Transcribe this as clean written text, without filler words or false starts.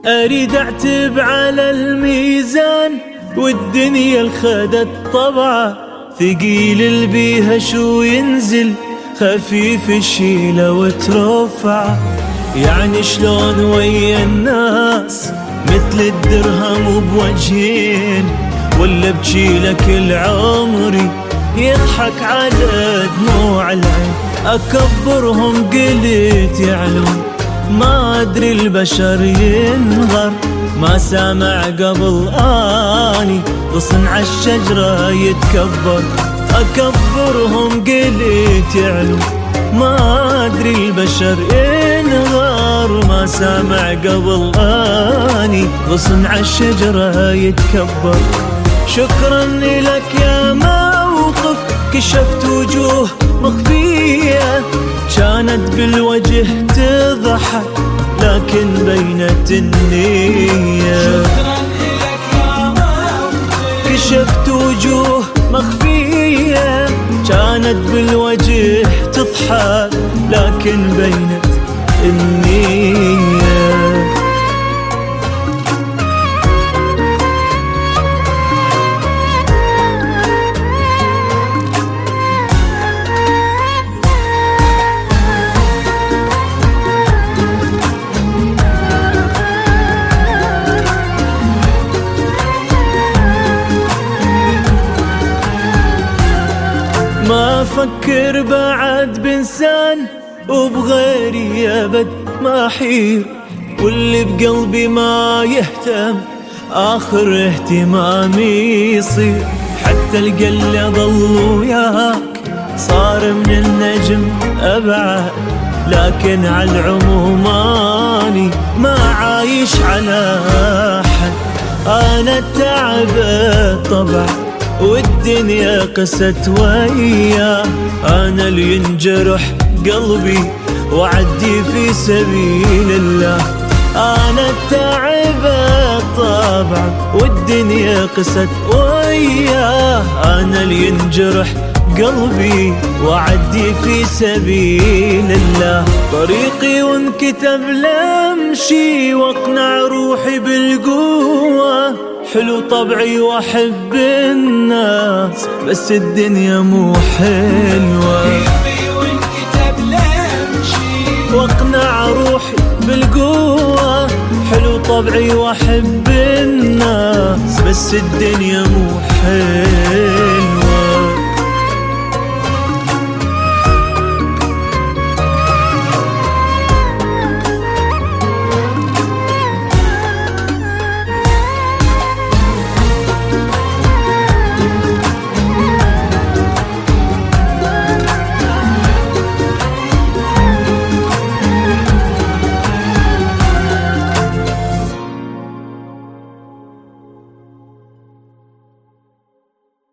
أريد أعتب على الميزان والدنيا الخدت طبعه، ثقيل البيها شو ينزل خفيف الشيلة وترفعه. يعني شلون ويا الناس مثل الدرهم بوجهين، ولا بجيلك العمري يضحك على دموع العين. أكبرهم قلت يعلون ما أدري البشر ينغر، ما سامع قبل آني غصن عالشجرة يتكبر. أكبرهم قلت يعلون ما أدري البشر ينغر، ما سامع قبل آني غصن عالشجرة يتكبر. شكرا لك يا موقف كشفت وجوه مخفية، كانت بالوجه تضحك لكن بينت النية. شكرا لك يا موقف كشفت وجوه مخفية، كانت بالوجه تضحك لكن بينت النية. ما أفكر بعد بإنسان وبغيري أبد ما أحير، واللي بقلبي ما يهتم آخر اهتمامي يصير. حتى القلة ظل وياك صار من النجم أبعد، لكن عالعموم أني ما عايش على أحد. أنا تعبت طبعا والدنيا قست وياه، أنا اللي ينجرح قلبي وعدي في سبيل الله. أنا تعبت طبعا والدنيا قست وياه، أنا اللي ينجرح قلبي وعدي في سبيل الله. طريقي وانكتب لامشي واقنع روحي بالقوة، حلو طبعي واحب الناس بس الدنيا مو حلوة. طريقي وانكتب لامشي واقنع روحي بالقوة، حلو طبعي واحب الناس بس الدنيا مو حلوة.